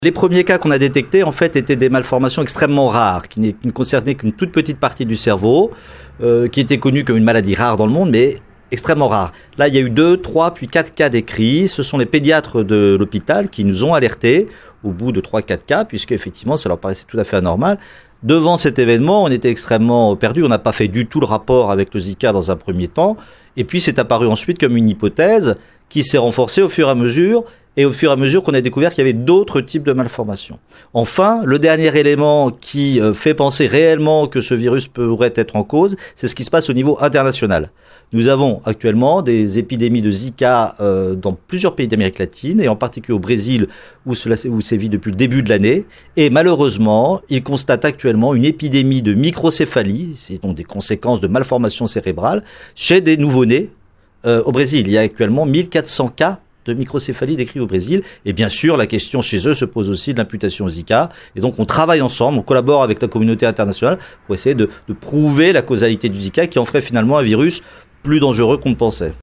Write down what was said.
Les premiers cas qu'on a détectés, en fait, étaient des malformations extrêmement rares, qui ne concernaient qu'une toute petite partie du cerveau, qui était connue comme une maladie rare dans le monde, mais extrêmement rare. Là, il y a eu 2, 3, puis 4 cas décrits. Ce sont les pédiatres de l'hôpital qui nous ont alertés au bout de 3-4 cas, puisque effectivement, ça leur paraissait tout à fait anormal. Devant cet événement, on était extrêmement perdus. On n'a pas fait du tout le rapport avec le Zika dans un premier temps. Et puis, c'est apparu ensuite comme une hypothèse qui s'est renforcée au fur et à mesure. Et au fur et à mesure qu'on a découvert qu'il y avait d'autres types de malformations. Enfin, le dernier élément qui fait penser réellement que ce virus pourrait être en cause, c'est ce qui se passe au niveau international. Nous avons actuellement des épidémies de Zika dans plusieurs pays d'Amérique latine, et en particulier au Brésil, où sévit depuis le début de l'année. Et malheureusement, ils constatent actuellement une épidémie de microcéphalie, c'est donc des conséquences de malformations cérébrales, chez des nouveau-nés au Brésil. Il y a actuellement 1400 cas de microcéphalie décrits au Brésil. Et bien sûr, la question chez eux se pose aussi de l'imputation au Zika. Et donc, on travaille ensemble, on collabore avec la communauté internationale pour essayer de prouver la causalité du Zika qui en ferait finalement un virus plus dangereux qu'on ne pensait.